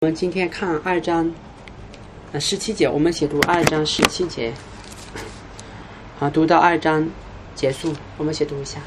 我们今天看2章17节，我们写读2章17节，好，读到2章结束，我们写读一下。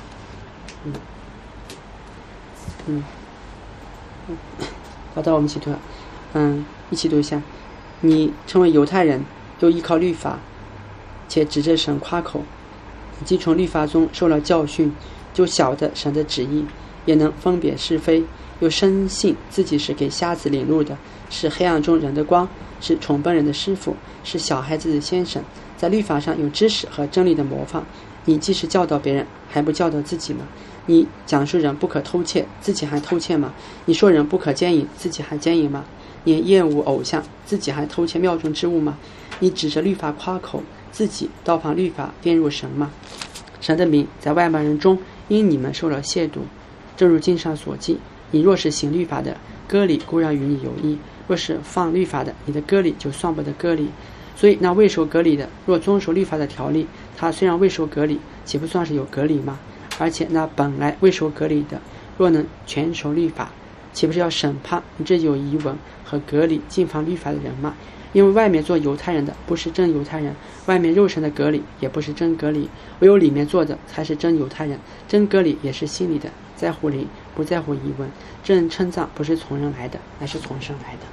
好的，我们一起读，一起读一下。你成为犹太人，又依靠律法，且指着神夸口，既从律法中受了教训，就晓得神的旨意，也能分别是非，又深信自己是给瞎子领路的，是黑暗中人的光，是宠笨人的师傅，是小孩子的先生，在律法上有知识和真理的模范。你既是教导别人，还不教导自己吗？你讲述人不可偷窃，自己还偷窃吗？你说人不可奸淫，自己还奸淫吗？你厌恶偶像，自己还偷窃庙中之物吗？你指着律法夸口，自己倒放律法玷辱神吗？神的名在外邦人中因你们受了亵渎，正如经上所记，你若是行律法的，割礼固然与你有益；若是放律法的，你的割礼就算不得割礼。所以那未受割礼的，若遵守律法的条例，他虽然未受割礼，岂不算是有割礼吗？而且那本来未受割礼的，若能全守律法，岂不是要审判这有遗文和割礼禁犯律法的人吗？因为外面做犹太人的不是真犹太人，外面肉身的割礼也不是真割礼，唯有里面做的才是真犹太人。真割礼也是心里的，在乎灵，不在乎遗文。真称赞不是从人来的，乃是从神来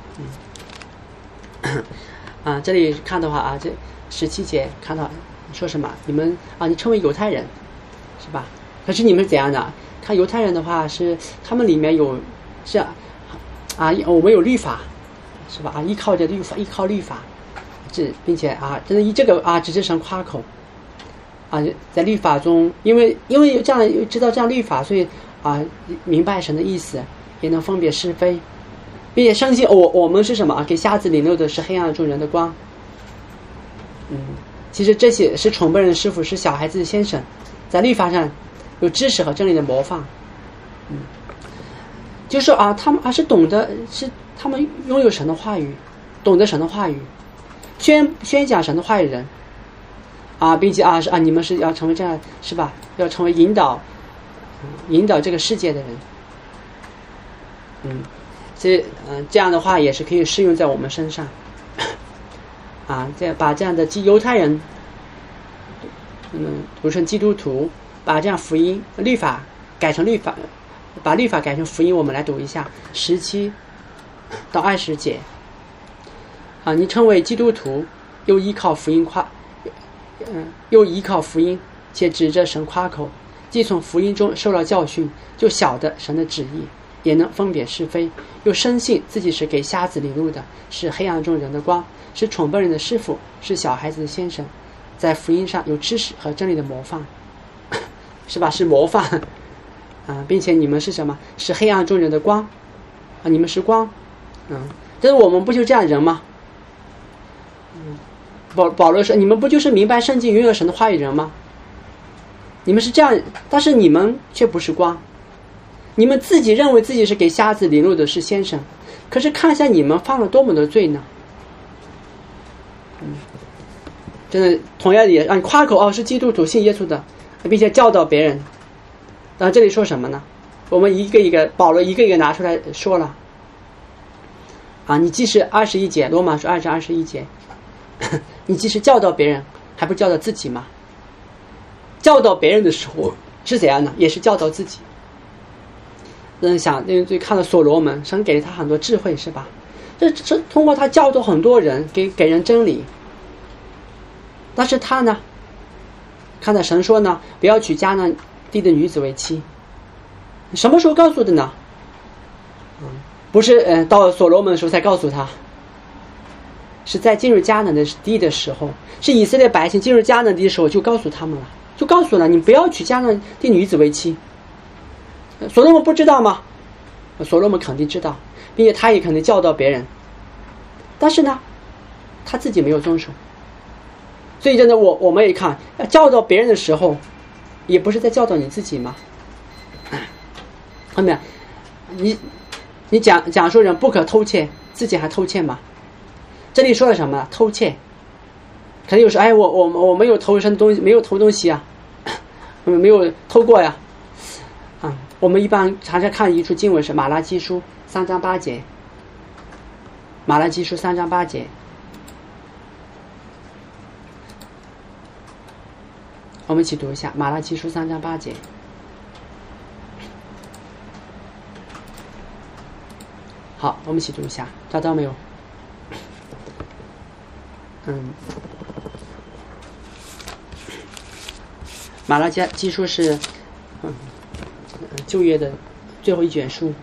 的。这里看的话这17节看到说什么？你们你称为犹太人，是吧？可是你们是怎样的？看犹太人的话是他们里面有我们有律法，是吧？依靠律法，并且真的以这个指着神夸口在律法中，因为这样知道这样律法，所以明白神的意思，也能分别是非，并且相信我们是什么给瞎子领路的是黑暗中人的光。其实这些是宠笨人师傅，是小孩子的先生，在律法上有知识和真理的模范。就是他们是懂得，是他们拥有神的话语，懂得神的话语，宣讲神的话语人并且你们是要成为这样，是吧？要成为引导这个世界的人。这样的话也是可以适用在我们身上把这样的犹太人读成基督徒，把这样福音律法改成律法，把律法改成福音。我们来读一下17到20节你成为基督徒，又依靠福音且指着神夸口，既从福音中受了教训，就晓得神的旨意，也能分别是非，又深信自己是给瞎子领路的，是黑暗中人的光，是宠笨人的师傅，是小孩子的先生，在福音上有知识和真理的模范，是吧？是模范并且你们是什么？是黑暗中人的光你们是光但是我们不就这样人吗？保罗说，你们不就是明白圣经拥有神的话语人吗？你们是这样，但是你们却不是光，你们自己认为自己是给瞎子领路的是先生，可是看一下你们犯了多么的罪呢？真的，同样也让你夸口是基督徒，信耶稣的，并且教导别人。这里说什么呢？我们保罗一个一个拿出来说了你既是21节，罗马书2章21节，你既是教导别人，还不教导自己吗？教导别人的时候是怎样呢？也是教导自己。最看到所罗门，神给了他很多智慧，是吧？这通过他教导很多人，给人真理。但是他呢，看到神说呢，不要娶迦南地的女子为妻。什么时候告诉的呢？不是到所罗门的时候才告诉他，是在进入迦南的地的时候，是以色列百姓进入迦南地的时候就告诉他们了，就告诉了你不要娶迦南地女子为妻。所罗门不知道吗？所罗门肯定知道，并且他也肯定教导别人，但是呢，他自己没有遵守。所以真的我们也看，教导别人的时候，也不是在教导你自己吗？后面你讲说人不可偷窃，自己还偷窃吗？这里说了什么？偷窃，可能有时我没有偷东西，没有偷东西没有偷过呀。我们一般常常看一处经文是马拉基书3章8节， 马拉基书3章8节。我们一起读一下马拉基书3章8节。好，我们一起读一下，找到没有？马拉基书是旧约的最后一卷书。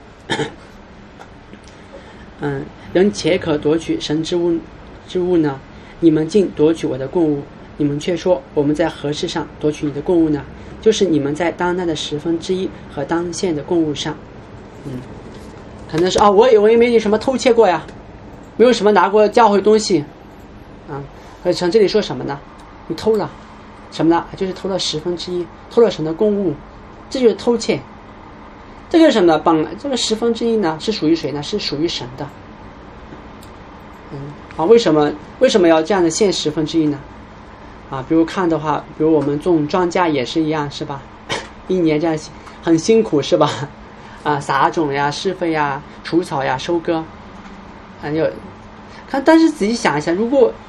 人且可夺取神之物呢？你们竟夺取我的供物，你们却说我们在何事上夺取你的供物呢？就是你们在当纳的1/10和当献的供物上。可能是我也没有什么偷窃过呀，没有什么拿过教会东西可是这里说什么呢？你偷了什么呢？就是偷了1/10，偷了神的供物，这就是偷窃。这个什么呢？这个1/10呢是属于谁呢？是属于神的。为什么要这样的献1/10呢？比如看的话，比如我们种庄稼也是一样，是吧？一年这样很辛苦，是吧？撒种呀、施肥呀、除草呀、收割，但是仔细想一下，如果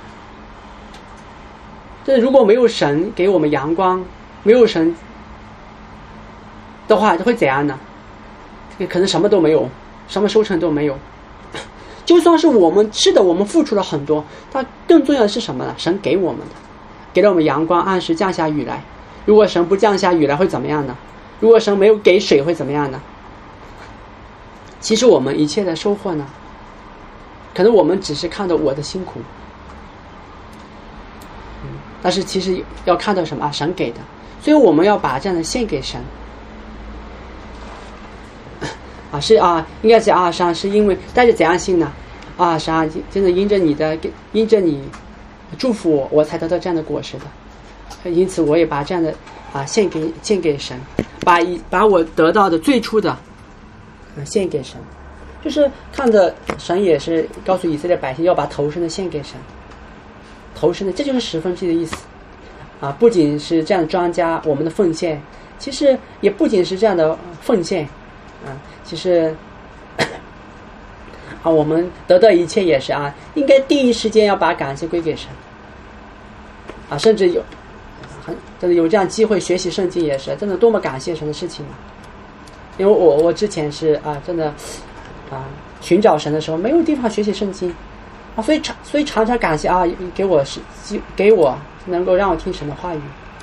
没有神给我们阳光，没有神的话，会怎样呢？可能什么都没有，什么收成都没有。就算是我们付出了很多，但更重要的是什么呢？神给我们的，给了我们阳光，按时降下雨来。如果神不降下雨来会怎么样呢？如果神没有给水会怎么样呢？其实我们一切的收获呢，可能我们只是看到我的辛苦，但是其实要看到什么？神给的，所以我们要把这样的献给神。应该是神是因为带着怎样信呢？神真的因着你祝福我，我才得到这样的果实的。因此我也把这样的献给神，把我得到的最初的献给神。就是看着神也是告诉以色列百姓要把头生的献给神，头生的，这就是1/10的意思不仅是这样的庄稼，我们的奉献，其实也不仅是这样的奉献其实我们得到一切也是应该第一时间要把感谢归给神甚至真的有这样机会学习圣经，也是真的多么感谢神的事情因为我之前是真的寻找神的时候没有地方学习圣经所以常常感谢给我能够让我听神的话语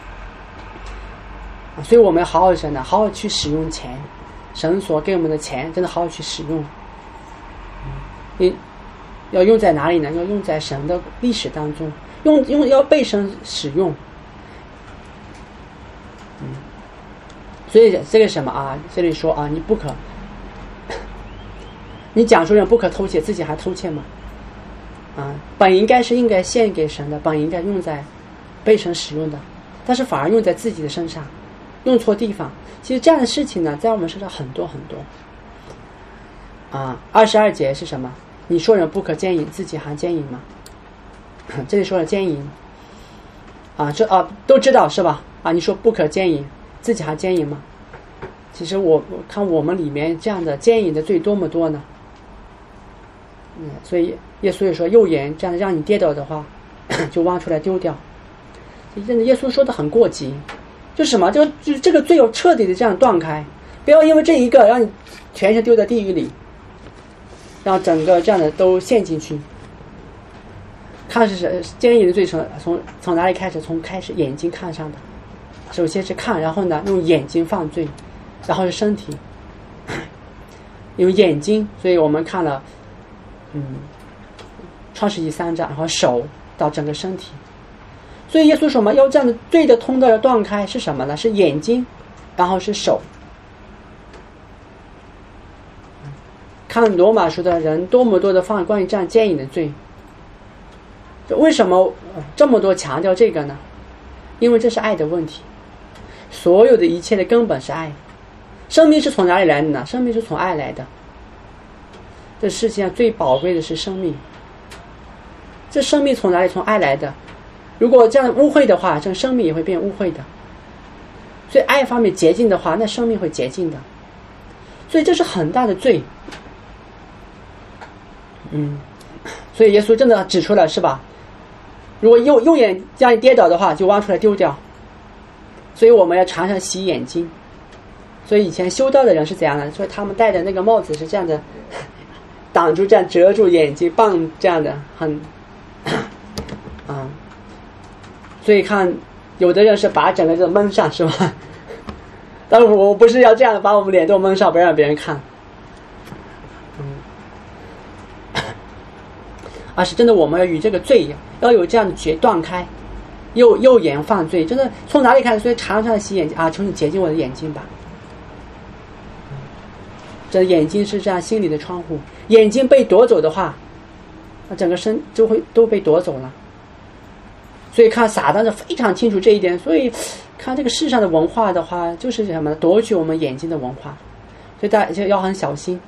所以我们好好去使用钱，神所给我们的钱真的好好去使用。要用在哪里呢？要用在神的历史当中，要被神使用。所以这个什么这里说你不可，你讲述人不可偷窃，自己还偷窃吗？本应该献给神的，本应该用在被神使用的，但是反而用在自己的身上，用错地方。其实这样的事情呢，在我们身上很多很多。22节是什么？你说人不可奸淫，自己还奸淫吗？这里说了奸淫都知道是吧？你说不可奸淫，自己还奸淫吗？其实我看我们里面这样的奸淫的最多么多呢？所以耶稣也说，右眼这样让你跌倒的话，就挖出来丢掉。耶稣说的很过激，就是什么？就这个罪要彻底的这样断开，不要因为这一个让你全身丢在地狱里，让整个这样的都陷进去。看是奸淫的罪从哪里开始？从开始眼睛看上的，首先是看，然后呢用眼睛犯罪，然后是身体，用眼睛，所以我们看了创世纪3章，然后手到整个身体。所以耶稣说什么？要这样的罪的通道要断开，是什么呢？是眼睛，然后是手。看罗马书的人多么多的犯关于这样奸淫的罪，为什么这么多强调这个呢？因为这是爱的问题，所有的一切的根本是爱。生命是从哪里来的呢？生命是从爱来的。这世界上最宝贵的是生命，这生命从哪里？从爱来的。如果这样污秽的话，这生命也会变污秽的。所以爱方面洁净的话，那生命会洁净的。所以这是很大的罪。 所以耶稣真的指出来是吧？如果右眼这样跌倒的话，就挖出来丢掉。所以我们要常常洗眼睛。所以以前修道的人是怎样的？所以他们戴的那个帽子是这样的，挡住这样遮住眼睛，棒这样的很所以看有的人是把整个就蒙上是吧？但是我不是要这样把我们脸都蒙上，不让别人看。而是真的我们要与这个罪要有这样的断开，右眼犯罪，真的从哪里看？所以常常洗眼睛求你洁净我的眼睛吧。这眼睛是这样心理的窗户，眼睛被夺走的话，那整个身就会都被夺走了。所以看撒旦是非常清楚这一点，所以看这个世上的文化的话，就是什么呢？夺取我们眼睛的文化，所以大家就要很小心。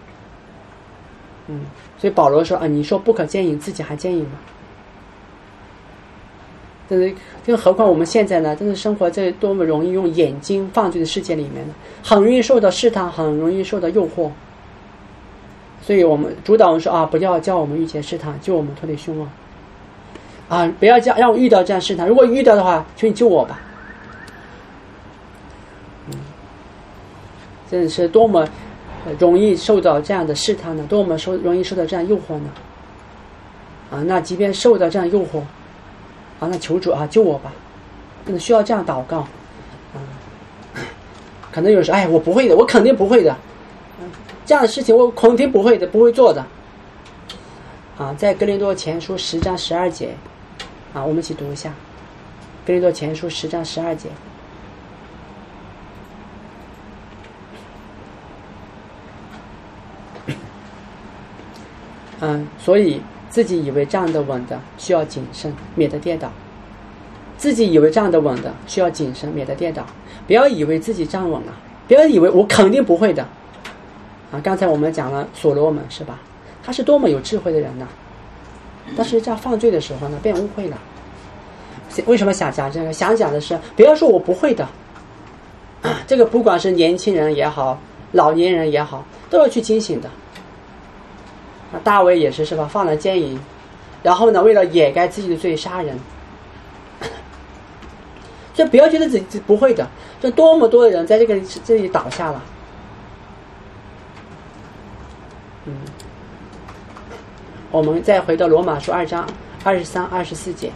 所以保罗说你说不可奸淫，自己还奸淫吗？真的，更何况我们现在呢，真的生活在多么容易用眼睛犯罪的世界里面呢，很容易受到试探，很容易受到诱惑。所以我们主导人说不要叫我们遇见试探，救我们脱离凶恶。不要让我遇到这样试探，如果遇到的话，求你救我吧。真的是多么容易受到这样的试探呢？多么容易受到这样诱惑呢？那即便受到这样诱惑，那求主救我吧，真的需要这样祷告。可能有时我不会的，我肯定不会的，这样的事情我肯定不会的，不会做的。在哥林多前书10章12节，我们一起读一下。哥林多前书10章12节。所以自己以为站得稳的需要谨慎，免得跌倒。自己以为站得稳的需要谨慎，免得跌倒。不要以为自己站稳了，不要以为我肯定不会的。刚才我们讲了所罗门是吧？他是多么有智慧的人呢？但是这样犯罪的时候呢，变污秽了。为什么想讲这个？想讲的是，不要说我不会的。这个不管是年轻人也好，老年人也好，都要去警醒的。大卫也是吧？犯了奸淫，然后呢，为了掩盖自己的罪杀人。所以不要觉得自己不会的，这多么多的人在这里倒下了。我们再回到罗马书2章23、24节。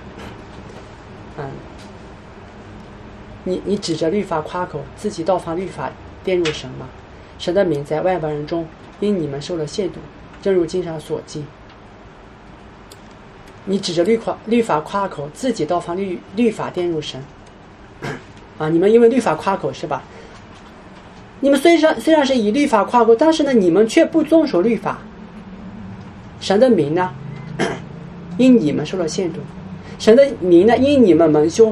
你指着律法夸口，自己倒放律法玷辱神吗？神的名在外邦人中因你们受了亵渎，正如经上所记。你指着律法夸口，自己倒放律法玷辱神。你们因为律法夸口是吧？你们虽然是以律法夸口，但是呢，你们却不遵守律法。神的名呢，因你们受了亵渎；神的名呢，因你们蒙羞。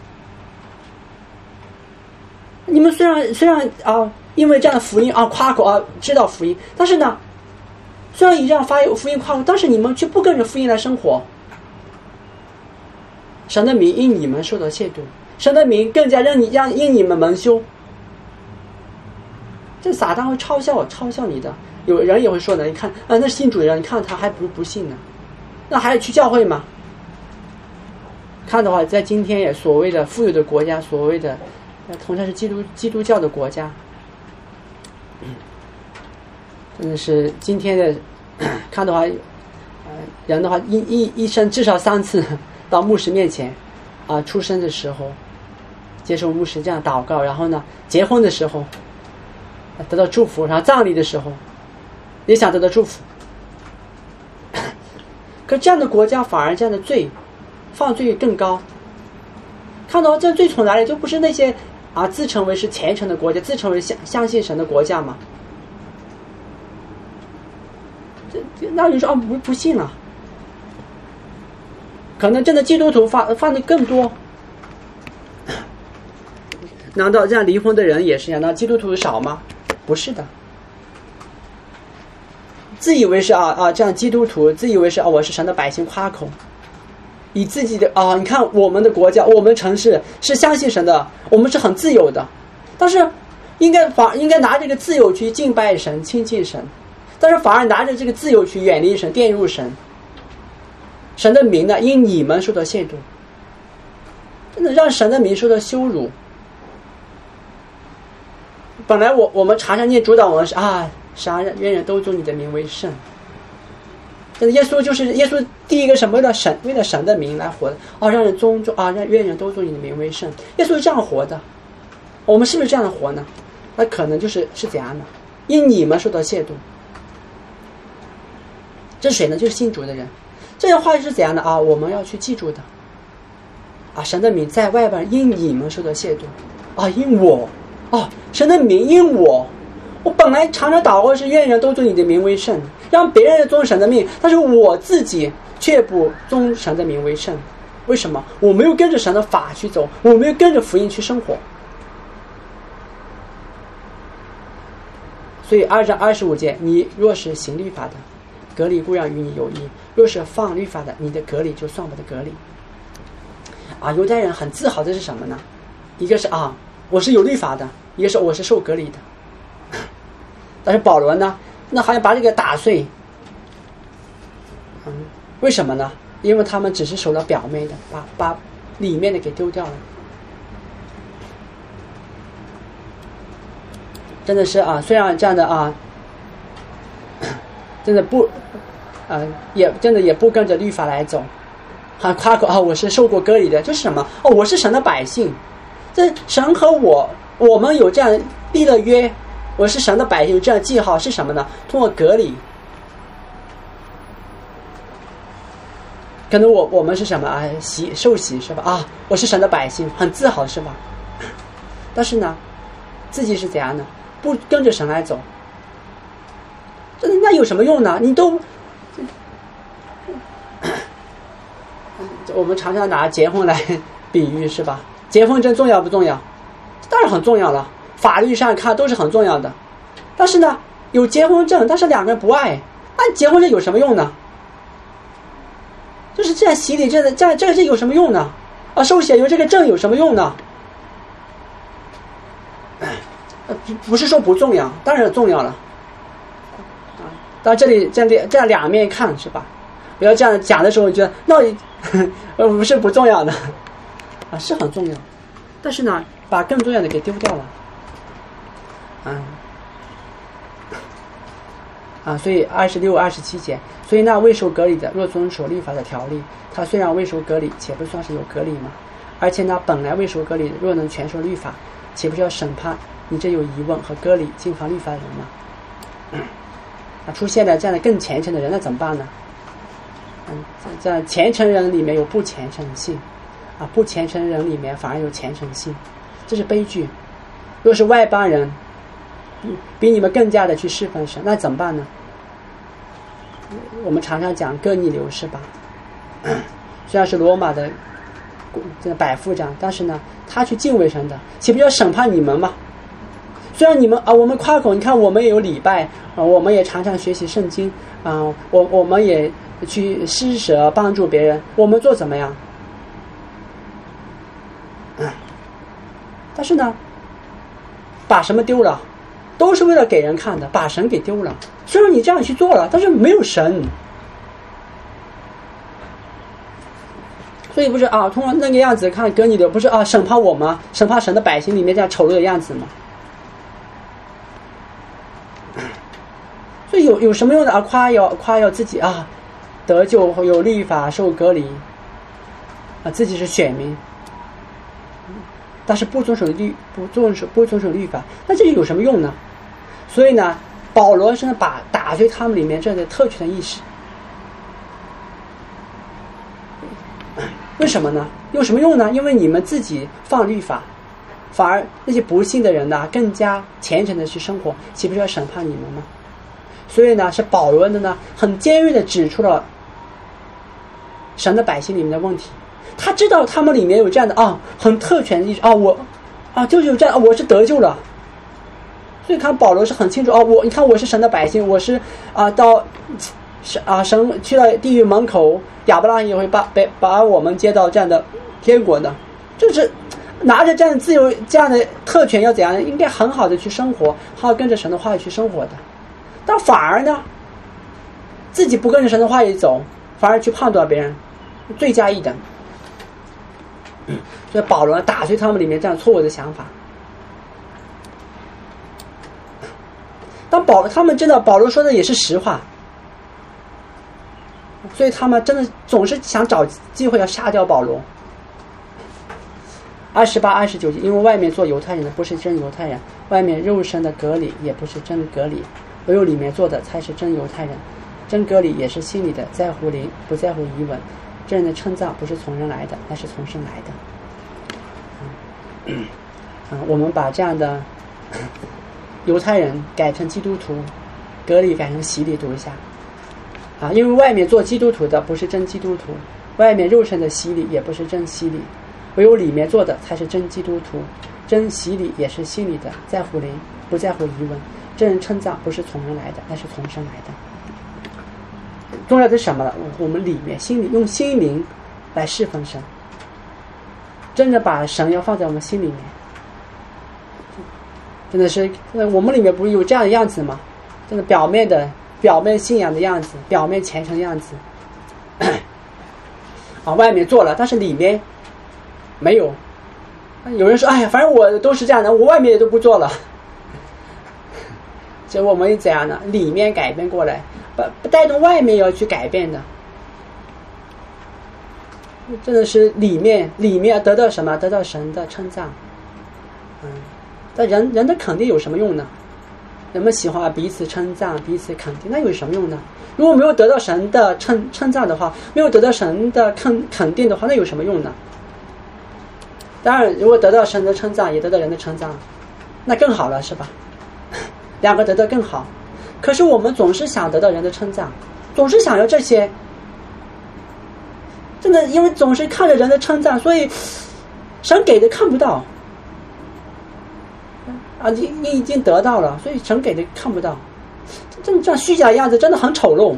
你们虽然因为这样的福音夸口知道福音，但是呢，虽然以这样福音夸口，但是你们却不跟着福音来生活。神的名因你们受到亵渎，神的名更加让因你们蒙羞。这撒旦会嘲笑你的。有人也会说呢，你看那信主的人，你看他还不如不信呢，那还去教会吗？看的话，在今天也所谓的富有的国家，所谓的同样是基督教的国家，真的是今天的看的话，人的话一生至少3次到牧师面前出生的时候接受牧师这样祷告，然后呢结婚的时候得到祝福，然后葬礼的时候也想得到祝福。可这样的国家反而这样的犯罪更高。看到这罪从哪里？就不是那些自称为是虔诚的国家，自称为相信神的国家嘛？那你说不信了，可能真的基督徒犯的更多。难道这样离婚的人也是一样？那基督徒少吗？不是的。自以为是这样基督徒，自以为是我是神的百姓夸口，以自己的你看我们的国家，我们城市是相信神的，我们是很自由的，但是应该拿这个自由去敬拜神、亲近神，但是反而拿着这个自由去远离神、玷辱神。 神的名呢因你们受到亵渎，真的让神的名受到羞辱。本来我们常常念主祷文是啥愿人都尊你的名为圣。但是耶稣第一个什么为了神的名来活的让人尊重让愿人都尊你的名为圣。耶稣是这样活的，我们是不是这样的活呢？那可能是怎样的？因你们受到亵渎。这是谁呢？就是信主的人。这样话是怎样的我们要去记住的神的名在外边因你们受到亵渎因我神的名因我本来常常祷告是愿人都尊你的名为圣，让别人尊神的名，但是我自己却不尊神的名为圣。为什么？我没有跟着神的法去走，我没有跟着福音去生活。所以2章25节，你若是行律法的，隔离固然与你有益；若是放律法的，你的隔离就算不得隔离。犹太人很自豪的是什么呢？一个是我是有律法的，一个是我是受隔离的。但是保罗呢，那好像把这个打碎。为什么呢？因为他们只是守了表面的，把里面的给丢掉了。真的是虽然这样的真的不也真的也不跟着律法来走，夸口我是受过割礼的，就是什么我是神的百姓，这神和我们有这样立了约，我是神的百姓，有这样记号是什么呢？通过割礼。可能我们是什么受洗是吧？我是神的百姓，很自豪是吧？但是呢，自己是怎样的？不跟着神来走，那有什么用呢？你都，我们常常拿结婚来比喻是吧？结婚证重要不重要？当然很重要了，法律上看都是很重要的。但是呢，有结婚证，但是两个人不爱，那结婚证有什么用呢？就是这样洗礼，这有什么用呢？受洗有这个证有什么用呢？不是说不重要，当然重要了。到这里这样两面看是吧？不要这样讲的时候觉得那不是不重要的是很重要，但是呢，把更重要的给丢掉了。所以26、27节，所以那未受割礼的，若遵守律法的条例，他虽然未受割礼，且不算是有割礼吗？而且那本来未受割礼的，若能全受律法，岂不是要审判你这有疑问和割礼禁防律法的人吗？出现了这样的更虔诚的人，那怎么办呢？在虔诚人里面有不虔诚性不虔诚人里面反而有虔诚性，这是悲剧。若是外邦人比你们更加的去侍奉神，那怎么办呢？我们常常讲哥尼流是吧？虽然是罗马的百夫长，但是呢，他去敬畏神的，岂不要审判你们吗？虽然你们我们夸口，你看我们也有礼拜我们也常常学习圣经我们也去施舍帮助别人，我们做怎么样？但是呢，把什么丢了？都是为了给人看的，把神给丢了。虽然你这样去做了，但是没有神。所以不是通过那个样子看哥尼流，不是审判我吗？审判神的百姓里面这样丑陋的样子吗？所以有什么用的夸耀自己得救有律法受割礼自己是选民，但是不遵守律法，那这有什么用呢？所以呢，保罗是打碎他们里面这个特权的意识。为什么呢？有什么用呢？因为你们自己放律法，反而那些不信的人呢更加虔诚的去生活，岂不是要审判你们吗？所以呢，是保罗的呢很尖锐的指出了神的百姓里面的问题。他知道他们里面有这样的很特权的意识就是有这样我是得救了。所以看保罗是很清楚你看我是神的百姓，我是到神去了地狱门口，亚伯拉罕也会把我们接到这样的天国的，就是拿着这样的自由这样的特权要怎样，应该很好的去生活，好好跟着神的话语去生活的。但反而呢，自己不跟着神的话语走，反而去判断别人， 罪加一等。所以保罗打碎他们里面这样错误的想法。当他们真的保罗说的也是实话，所以他们真的总是想找机会要杀掉保罗。28、29节，因为外面做犹太人的不是真犹太人，外面肉身的隔离也不是真隔离，唯有里面做的才是真犹太人。真隔离也是心里的，在乎灵，不在乎遗文。这人的称赞不是从人来的，那是从神来的。我们把这样的犹太人改成基督徒，隔离改成洗礼，读一下。因为外面做基督徒的不是真基督徒，外面肉身的洗礼也不是真洗礼，唯有里面做的才是真基督徒。真洗礼也是心里的，在乎灵，不在乎遗文。这人称赞不是从人来的，那是从神来的。重要的是什么呢？我们里面心里用心灵来侍奉神，真的把神要放在我们心里面。真的是我们里面不是有这样的样子吗？真的表面信仰的样子，表面虔诚的样子外面做了，但是里面没有。有人说哎呀，反正我都是这样的，我外面也都不做了。结果我们怎样呢？里面改变过来，不带动外面要去改变的。真的是里面得到什么？得到神的称赞。但人的肯定有什么用呢？人们喜欢彼此称赞，彼此肯定，那有什么用呢？如果没有得到神的称赞的话，没有得到神的肯定的话，那有什么用呢？当然，如果得到神的称赞，也得到人的称赞，那更好了，是吧？两个得到更好。可是我们总是想得到人的称赞，总是想要这些，真的，因为总是看着人的称赞，所以神给的看不到你已经得到了，所以神给的看不到。这样虚假的样子真的很丑陋。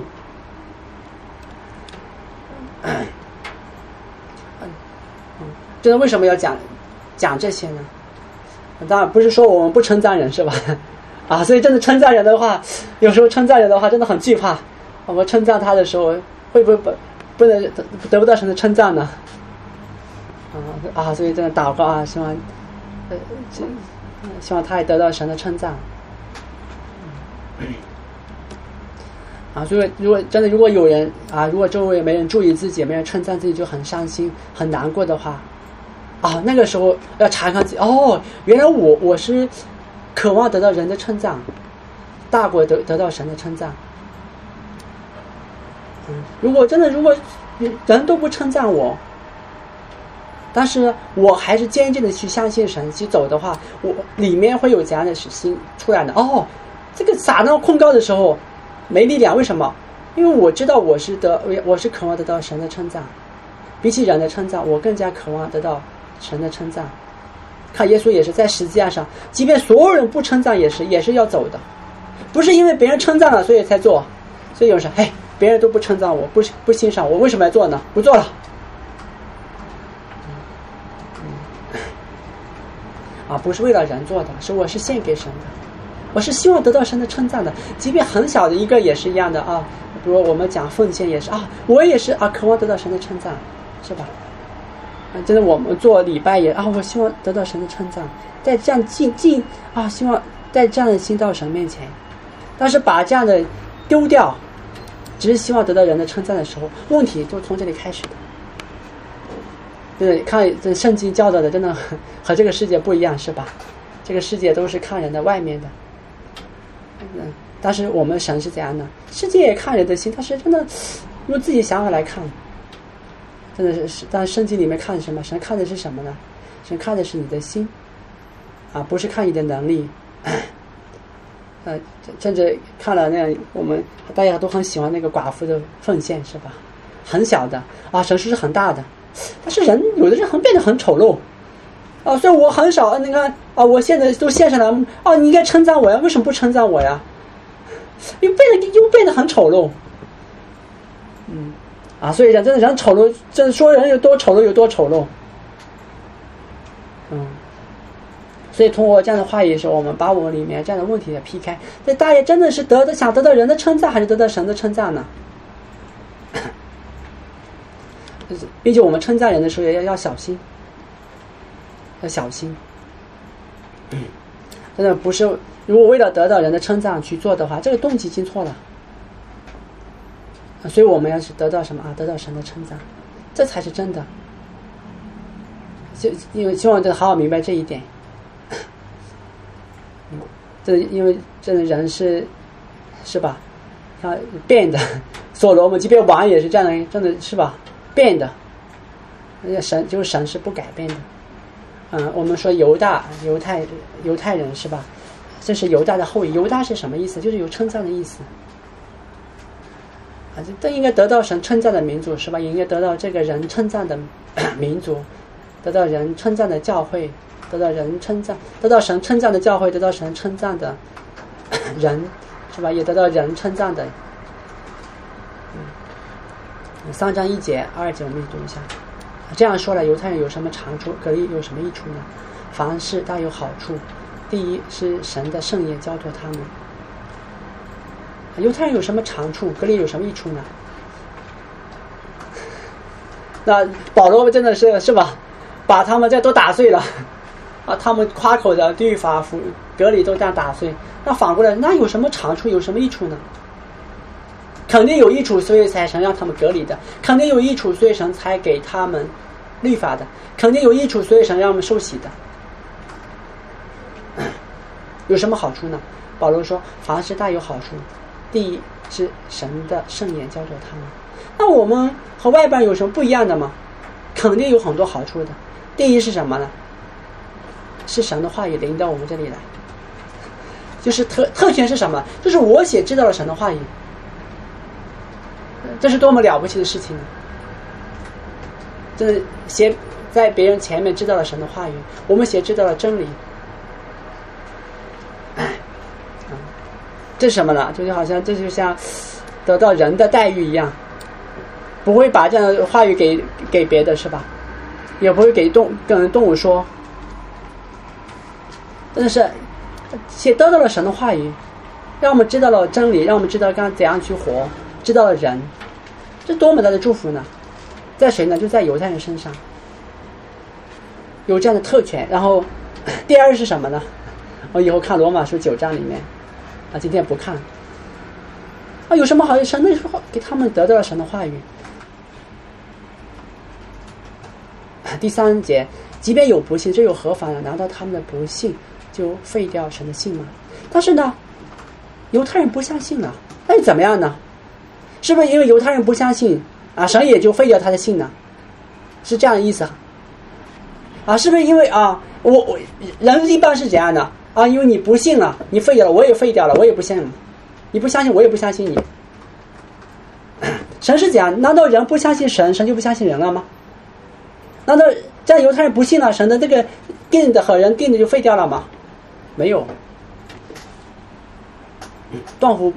真的为什么要讲这些呢？当然不是说我们不称赞人，是吧？所以真的称赞人的话，有时候称赞人的话真的很惧怕。我们称赞他的时候，会不会不能得不到神的称赞呢？所以真的祷告希望他也得到神的称赞。所以如果有人如果周围没人注意自己，没人称赞自己，就很伤心很难过的话，那个时候要查看自己，原来我是渴望得到人的称赞，大过得到神的称赞。如果人都不称赞我，但是我还是坚定的去相信神去走的话，我里面会有这样的心出来的。这个撒旦控告的时候没力量，为什么？因为我知道我是渴望得到神的称赞，比起人的称赞，我更加渴望得到神的称赞。看耶稣也是在十字架上，即便所有人不称赞也是要走的，不是因为别人称赞了所以才做。所以有人说别人都不称赞我，不欣赏我，为什么要做呢？不做了。不是为了人做的，我是献给神的，我是希望得到神的称赞的。即便很小的一个也是一样的比如我们讲奉献也是我也是渴望得到神的称赞，是吧？真的我们做礼拜也我希望得到神的称赞，在这样希望在这样的心到神面前。但是把这样的丢掉，只是希望得到人的称赞的时候，问题就从这里开始的。看这圣经教导的真的和这个世界不一样，是吧？这个世界都是看人的外面的，但是我们神是怎样的？世界也看人的心，但是真的用自己想法来看，真的是。但圣经里面看什么？神看的是什么呢？神看的是你的心不是看你的能力。甚至看了那样，我们大家都很喜欢那个寡妇的奉献，是吧？很小的神是很大的。但是有的人变得很丑陋所以我很少你看我现在都献上来你应该称赞我呀，为什么不称赞我呀？又变得很丑陋。所以真的人丑陋，真的说人有多丑陋有多丑陋。所以通过这样的话语的时候，我们把我们里面这样的问题也劈开。所以大家真的是想得到人的称赞，还是得到神的称赞呢？ 并且我们称赞人的时候也要小心，要小心。真的不是，如果为了得到人的称赞去做的话，这个动机已经错了。所以我们要是得到什么啊？得到神的称赞，这才是真的。就因为希望好好明白这一点。这因为这人是吧？他变的，所罗门即便王也是这样的，真的是吧？变的。神就是神是不改变的。我们说犹太人是吧？这是犹大的后裔。犹大是什么意思？就是有称赞的意思。这应该得到神称赞的民族是吧？也应该得到这个人称赞的民族，得到人称赞的教会，得到人称赞，得到神称赞的教会，得到神称赞的人是吧？也得到人称赞的。3章1节2节我们一起读一下。这样说了，犹太人有什么长处？可以有什么益处呢？凡事大有好处。第一是神的圣业交托他们。犹太人有什么长处？格里有什么益处呢？那保罗真的是吧？把他们这都打碎了啊！他们夸口的律法格里都这样打碎。那反过来，那有什么长处？有什么益处呢？肯定有益处，所以才神让他们隔离的；肯定有益处，所以神才给他们律法的；肯定有益处，所以神让他们受洗的。有什么好处呢？保罗说，凡事大有好处。第一是神的圣言交给他们。那我们和外边有什么不一样的吗？肯定有很多好处的。第一是什么呢？是神的话语临到我们这里来。就是特权是什么？就是我写知道了神的话语。这是多么了不起的事情呢！这写在别人前面知道了神的话语，我们写知道了真理。这是什么呢？就是好像这就像得到人的待遇一样，不会把这样的话语给别的是吧？也不会跟动物说。真的是写得到了神的话语，让我们知道了真理，让我们知道该怎样去活，知道了人，这多么大的祝福呢？在谁呢？就在犹太人身上有这样的特权。然后第二是什么呢？我以后看罗马书9章里面今天不看有什么好？神的说给他们得到了神的话语。第3节，即便有不信，这有何妨呢？难道他们的不信就废掉神的信吗？但是呢，犹太人不相信了，那你怎么样呢？是不是因为犹太人不相信神也就废掉他的信呢？是这样的意思是不是因为我人一般是怎样的因为你不信了，你废掉了，我也废掉了，我也不信了。你不相信，我也不相信你。神是怎样？难道人不相信神，神就不相信人了吗？难道这样犹太人不信了，神的这个定的和人定的就废掉了吗？没有，断乎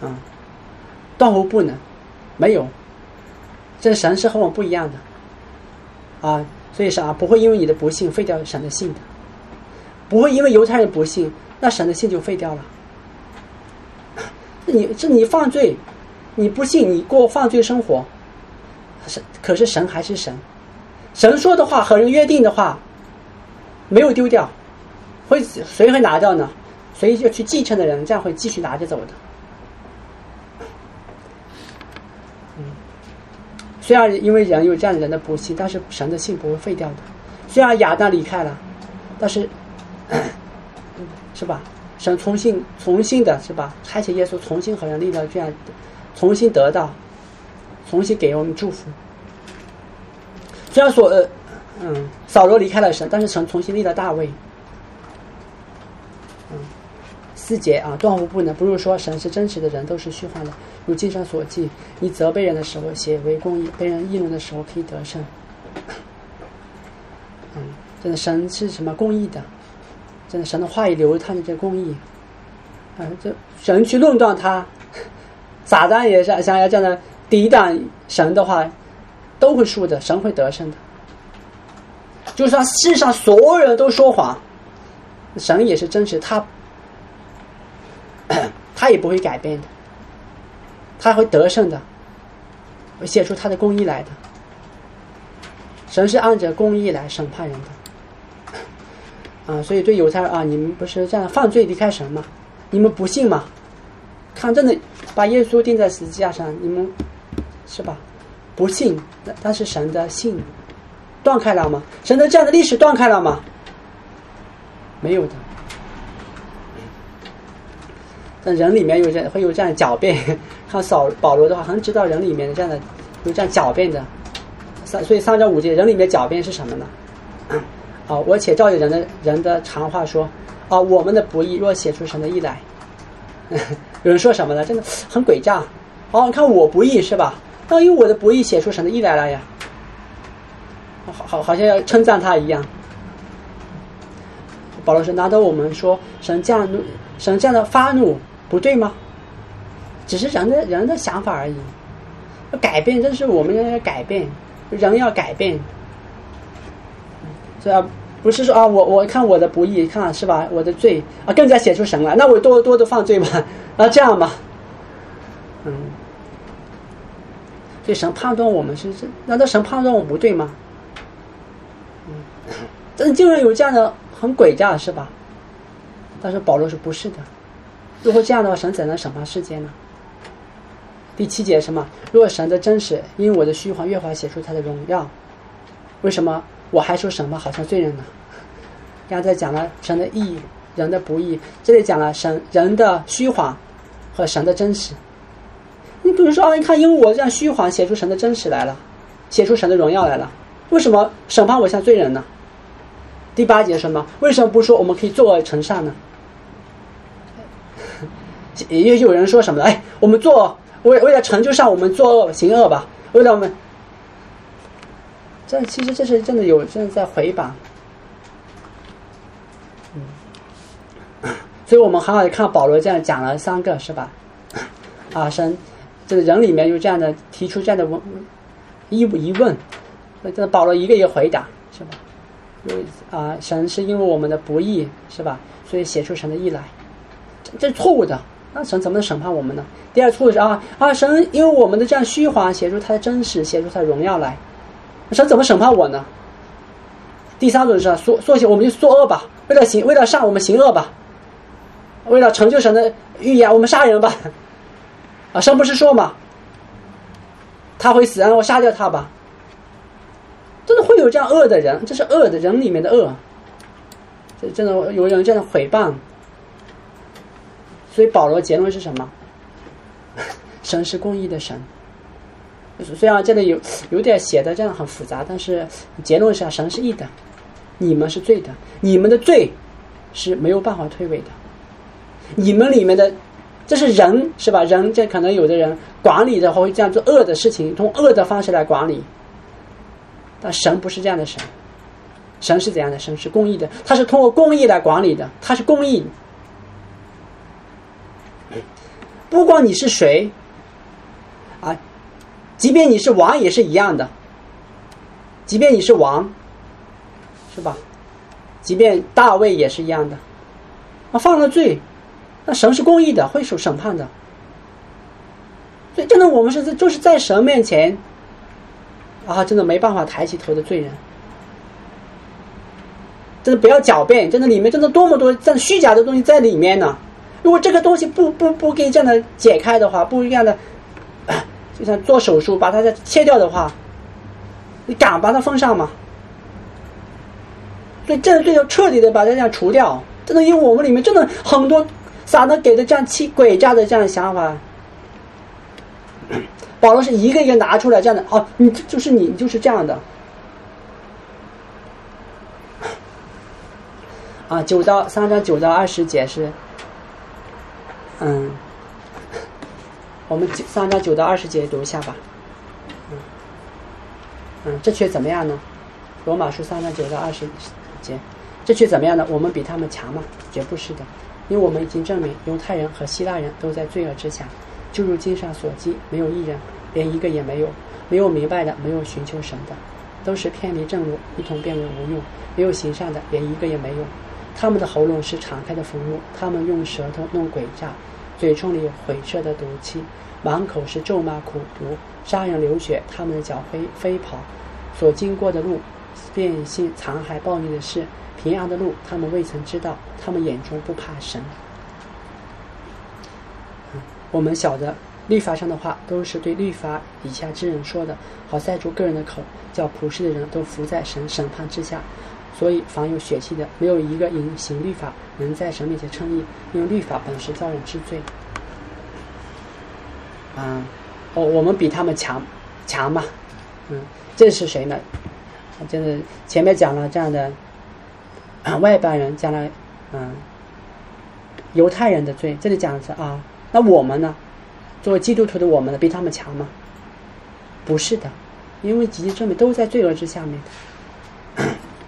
不能，没有。这神是和我们不一样的所以不会因为你的不信废掉神的信的，不会因为犹太人不信，那神的信就废掉了。你犯罪，你不信，你过犯罪生活，可是神还是神，神说的话和人约定的话没有丢掉，谁会拿掉呢？谁就去继承的人，这样会继续拿着走的。虽然因为人有这样的人的不信，但是神的信不会废掉的。虽然亚当离开了，但是是吧？神重新的是吧？差遣耶稣重新和人立了这样，重新得到，重新给我们祝福。虽然说扫罗离开了神，但是神重新立了大卫。4节断乎不能，不是说神是真实的，人都是虚幻的。如经上所记，你责备人的时候写为公义，被人议论的时候可以得胜。真的神是什么公义的？真的神的话语流淌着这公义这神去论断他，撒旦也是想要这样的抵挡神的话都会输的，神会得胜的。就算世上所有人都说谎，神也是真实，他也不会改变的，他会得胜的，会写出他的公义来的。 神是按着公义来审判人的。所以对犹太人你们不是这样犯罪离开神吗？你们不信吗？看真的把耶稣钉在十字架上，你们是吧？不信，但是神的信断开了吗？神的这样的历史断开了吗？没有的。但人里面会有这样的狡辩，看保罗的话，很知道人里面的这样的有这样狡辩的。所以3章5节，人里面狡辩是什么呢？我且照着人的常话说，我们的不义若写出神的义来。有人说什么呢？真的很诡诈。你看我不义是吧？那因为我的不义写出神的义来了呀。好像要称赞他一样。保罗说：难道我们说神这样的发怒不对吗？只是人的想法而已。要改变，这是我们人要改变，人要改变。所以不是说我看我的不义，看是吧？我的罪更加写出神来，那我多的犯罪吧？这样吧。所以神判断我们难道神判断我不对吗？但竟然有这样的很诡诈是吧？但是保罗说不是的。如果这样的话，神怎能审判世界呢？第7节什么？如果神的真实因我的虚谎越发写出他的荣耀，为什么我还说审判好像罪人呢？刚才讲了神的义，人的不义，这里讲了人的虚谎和神的真实。你比如说你看，因为我这样虚谎写出神的真实来了，写出神的荣耀来了，为什么审判我像罪人呢？第8节什么？为什么不说我们可以作恶成善呢？也有人说什么呢？我们为了成就上我们作恶行恶吧，为了我们其实这是真的在回谤。所以我们好好的看保罗这样讲了3个是吧？神这个人里面有这样的提出这样的疑问，这保罗一个一个回答是吧？神是因为我们的不义是吧？所以写出神的义来，这是错误的。那神怎么能审判我们呢？第二错误是神因为我们的这样虚谎写出他的真实，写出他的荣耀来，神怎么审判我呢？第3种是说我们就作恶吧，为了善我们行恶吧，为了成就神的预言我们杀人吧。神不是说嘛，他会死，让我杀掉他吧。真的会有这样恶的人，这是恶的人里面的恶，这真的有人这样诽谤。所以保罗结论是什么？神是公义的神。虽然这里有点写的这样很复杂，但是结论是神是义的，你们是罪的，你们的罪是没有办法退位的。你们里面的这是人是吧？人这可能有的人管理的话会这样做恶的事情，用恶的方式来管理。但神不是这样的神，神是怎样的？神是公义的，他是通过公义来管理的，他是公义。不管你是谁即便你是王也是一样的，即便你是王是吧？即便大卫也是一样的，犯了罪，那神是公义的，会受审判的。所以真的我们就是在神面前真的没办法抬起头的罪人。真的不要狡辩，真的里面真的多么多这样虚假的东西在里面呢。如果这个东西不给这样的解开的话，不这样的就像做手术把它再切掉的话，你敢把它封上吗？所以这要彻底的把它这样除掉。真的因为我们里面真的很多撒旦给的这样诡诈的这样的想法，保罗是一个一个拿出来这样的你就是这样的3章9到20节是我们3章9到20节读一下吧。这却怎么样呢？罗马书3章9到20节，这却怎么样呢？我们比他们强吗？绝不是的，因为我们已经证明犹太人和希腊人都在罪恶之下，就如经上所记，没有一人，连一个也没有，没有明白的，没有寻求神的，都是偏离正路，一同变为无用，没有行善的，连一个也没有。他们的喉咙是敞开的坟墓，他们用舌头弄诡诈，嘴中里有毁射的毒气，满口是咒骂苦毒，杀人流血，他们的脚飞跑，所经过的路变性残害暴虐的事，平安的路他们未曾知道，他们眼中不怕神。我们晓得律法上的话都是对律法以下之人说的，好塞住个人的口，叫普世的人都伏在神审判之下。所以凡有血气的，没有一个因行律法能在神面前称义，因为律法本是叫人知罪。我们比他们强嘛。这是谁呢？真的前面讲了这样的外邦人，讲了犹太人的罪，这里讲的是那我们呢？作为基督徒的我们呢，比他们强吗？不是的，因为几经证明都在罪恶之下面的。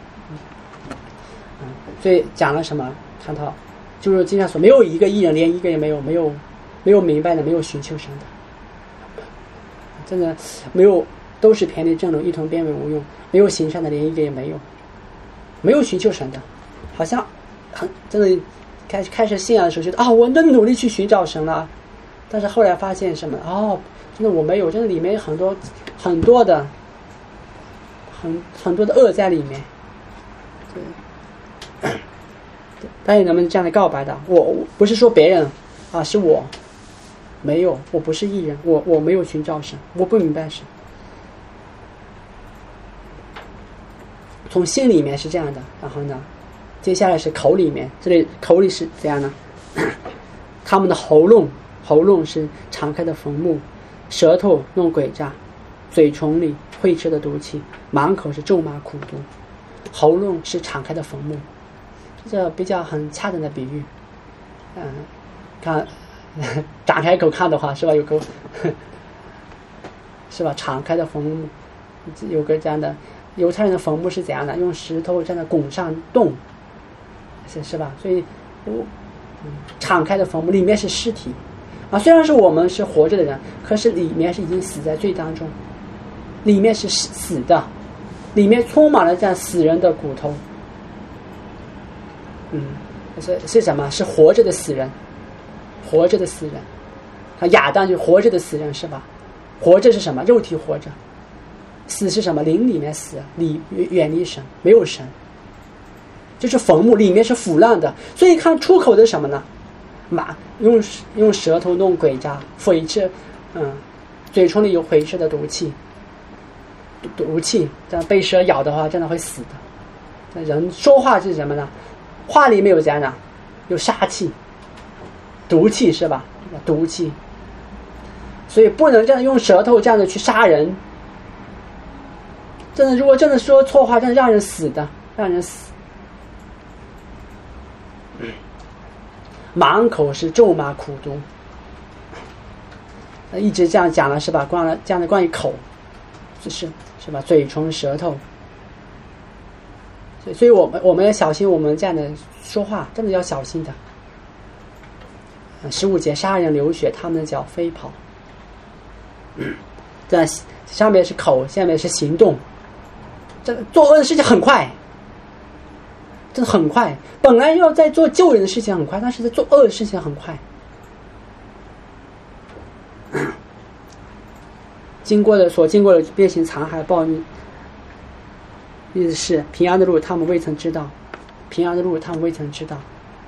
所以讲了什么？看到就是经常说，没有一个义人，连一个也没有，没有明白的，没有寻求神的，真的没有，都是偏离正路，一同变为无用。没有行善的，连一个也没有，没有寻求神的，好像真的开始信仰的时候觉得我真的努力去寻找神了，但是后来发现什么？真的我没有，真的里面很多的很多的恶在里面。对。大家能不能这样的告白的？我不是说别人是我没有，我不是义人，我没有寻找神，我不明白神。从心里面是这样的，然后呢，接下来是口里面，这里口里是怎样呢？他们的喉咙是敞开的坟墓，舌头弄诡诈，嘴唇里会吃的毒气，满口是咒骂苦毒，喉咙是敞开的坟墓。这比较很恰当的比喻。看打开口看的话是吧，有个是吧，敞开的坟墓，有个这样的。犹太人的坟墓是怎样的？用石头这样的拱上洞，是吧？所以敞开的坟墓里面是尸体虽然是我们是活着的人，可是里面是已经死在罪当中，里面是死的，里面充满了这样死人的骨头。是什么？是活着的死人，活着的死人。亚当就活着的死人是吧？活着是什么？肉体活着。死是什么？灵里面死，远离神，没有神。就是坟墓里面是腐烂的，所以看出口的什么呢？用舌头弄诡诈，毁斥，嘴唇里有毁斥的毒气，这样被蛇咬的话，真的会死的。人说话是什么呢？话里面有怎样的？有杀气、毒气是吧？毒气，所以不能这样用舌头这样的去杀人。真的，如果真的说错话，真的让人死的，让人死。满口是咒骂苦毒，一直这样讲了是吧？关于口，是吧？嘴唇、舌头。所以我们要小心，我们这样的说话真的要小心的。15节，杀人流血，他们的脚飞跑。这上面是口，下面是行动。这个做恶的事情很快，真的很快。本来要在做救人的事情很快，但是在做恶的事情很快。所经过的变形残害暴虐，意思是平安的路他们未曾知道，平安的路他们未曾知道。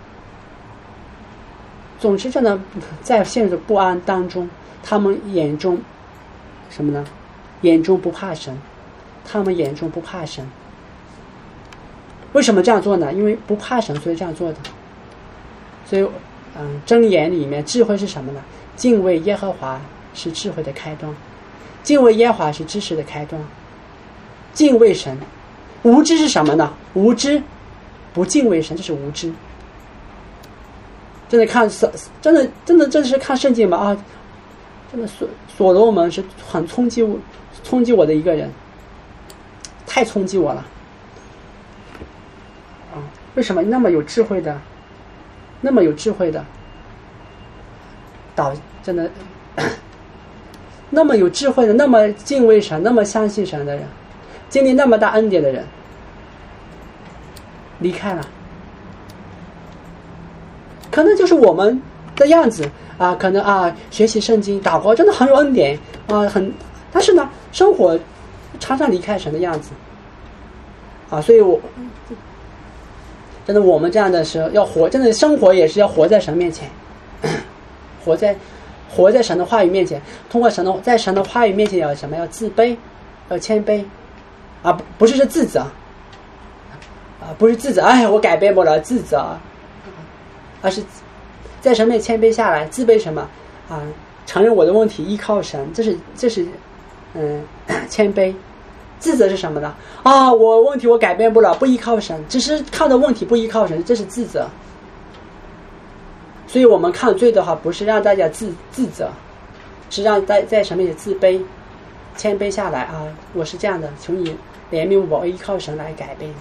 总之真的在陷入不安当中，他们眼中什么呢？眼中不怕神，他们眼中不怕神。为什么这样做呢？因为不怕神，所以这样做的。所以箴言里面智慧是什么呢？敬畏耶和华是智慧的开端，敬畏耶和华是知识的开端。敬畏神，无知是什么呢？无知不敬畏神，这是无知。真的看，真的是看圣经嘛？真的所罗门是很冲击我的一个人，太冲击我了。为什么那么有智慧的，真的那么有智慧的，那么敬畏神，那么相信神的人，经历那么大恩典的人，离开了。可能就是我们的样子可能学习圣经祷告真的很有恩典但是呢，生活常常离开神的样子， 所以真的我们这样的时候要活，真的生活也是要活在神面前，活在神的话语面前，通过在神的话语面前要什么？要自卑，要谦卑，不是自责，不是自责，哎，我改变不了自责，而是在神面前谦卑下来，自卑什么承认我的问题，依靠神，这是谦卑。自责是什么呢？我问题我改变不了，不依靠神，只是看到问题不依靠神，这是自责。所以我们看罪的话，不是让大家自责，是让在神面前自卑，谦卑下来我是这样的，求你怜悯我，依靠神来改变。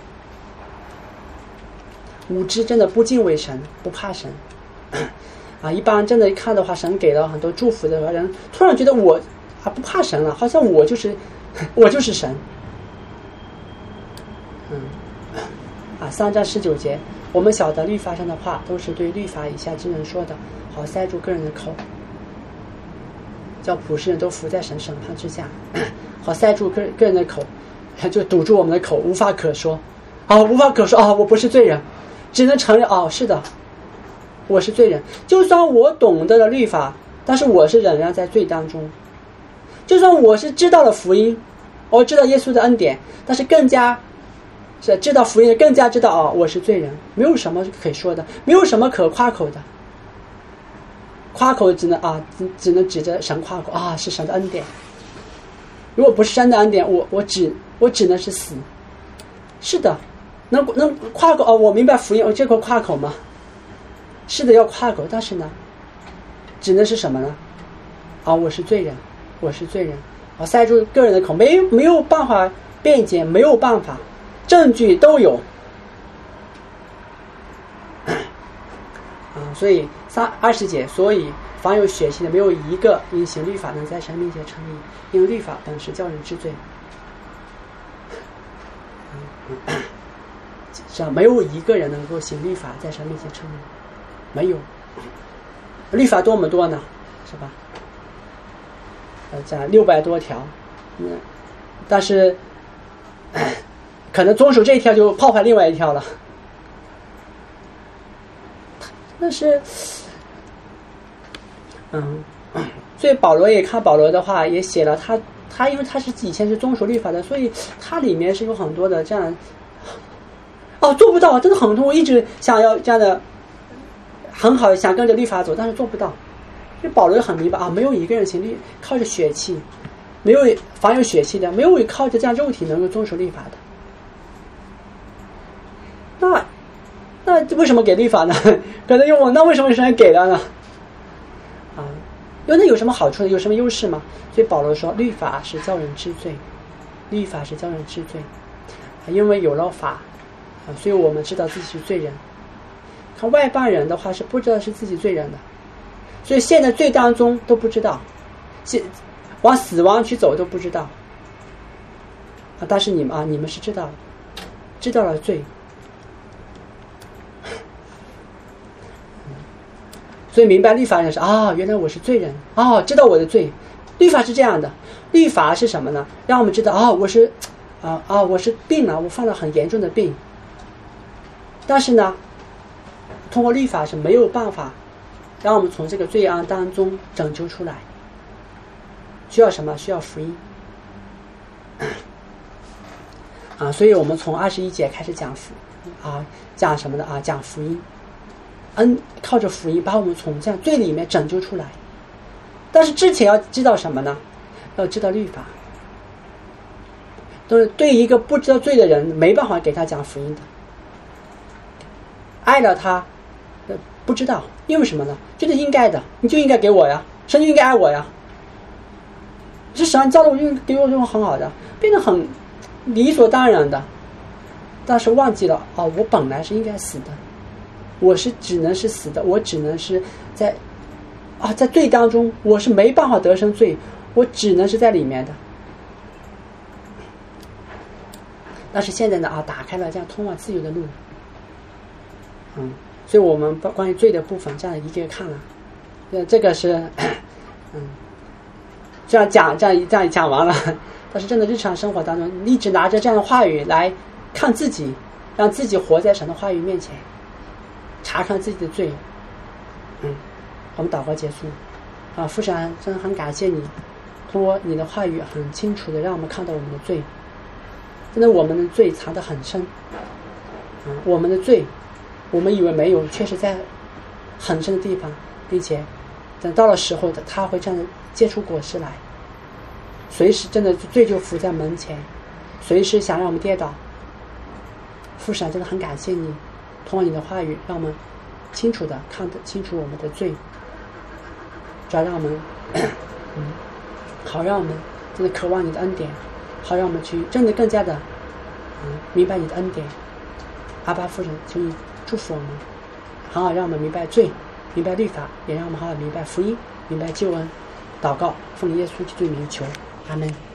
无知真的不敬畏神，不怕神一般真的看的话，神给了很多祝福的人，突然觉得我不怕神了，好像我就是神。3章19节，我们晓得律法上的话都是对律法以下之人说的，好塞住个人的口，叫普世人都服在神审判之下，好塞住个人的口，就堵住我们的口，无话可说，我不是罪人，只能承认是的，我是罪人。就算我懂得了律法，但是我是仍然在罪当中。就算我是知道了福音，我知道耶稣的恩典，但是更加是知道福音，更加知道我是罪人，没有什么可以说的，没有什么可夸口的。夸口只能指着神夸口是神的恩典。如果不是神的恩典，我只能是死。是的，能夸口我明白福音，这个夸口吗？是的，要夸口，但是呢，只能是什么呢？我是罪人，我是罪人。塞住个人的口，没有办法辩解，没有办法，证据都有。所以20节，所以凡有血气的，没有一个因行律法能在神面前称义，因为律法本是叫人知罪。没有一个人能够行律法在神面前称义，没有。律法多么多呢？是吧？讲600多条，但是可能遵守这一条就破坏另外一条了。但是所以保罗也看保罗的话也写了，他因为他是以前是遵守律法的，所以他里面是有很多的这样做不到，真的很多，我一直想要这样的很好，想跟着律法走，但是做不到。因为保罗很明白没有一个人行律靠着血气，没有凡有血气的，没有靠着这样肉体能够遵守律法的。那为什么给律法呢？可能用那为什么神给了呢？因为那有什么好处呢？有什么优势吗？所以保罗说，律法是叫人知罪，律法是叫人知罪，因为有了法所以我们知道自己是罪人。看外邦人的话是不知道是自己罪人的，所以现在罪当中都不知道，往死亡去走都不知道但是你们是知道了罪。所以明白律法人是原来我是罪人知道我的罪。律法是这样的，律法是什么呢？让我们知道我是病了，我犯了很严重的病。但是呢，通过律法是没有办法让我们从这个罪案当中拯救出来。需要什么？需要福音所以我们从21节开始讲讲什么的讲福音。靠着福音把我们从这样罪里面拯救出来。但是之前要知道什么呢？要知道律法。对一个不知道罪的人没办法给他讲福音的。爱了他不知道，因为什么呢？觉得应该的，你就应该给我呀，神就应该爱我呀，是神造了我，就给我这种很好的，变得很理所当然的。但是忘记了我本来是应该死的，我是只能是死的，我只能是在罪当中，我是没办法得胜罪，我只能是在里面的。但是现在呢打开了这样通往自由的路。所以我们关于罪的部分这样一个看了，这个是这样讲完了。但是真的日常生活当中，一直拿着这样的话语来看自己，让自己活在神的话语面前，查看自己的罪。我们祷告结束。父神，真的很感谢你，通过你的话语很清楚的让我们看到我们的罪。真的，我们的罪藏得很深。我们的罪，我们以为没有，确实在很深的地方，并且等到了时候的，它会真的结出果实来。随时真的罪就伏在门前，随时想让我们跌倒。父神，真的很感谢你，通过你的话语，让我们清楚的看得清楚我们的罪，主要让我们好让我们真的渴望你的恩典，好让我们去真的更加的明白你的恩典。阿爸父神，求你祝福我们，好好让我们明白罪，明白律法，也让我们好好明白福音，明白救恩。祷告奉耶稣基督名求，阿门。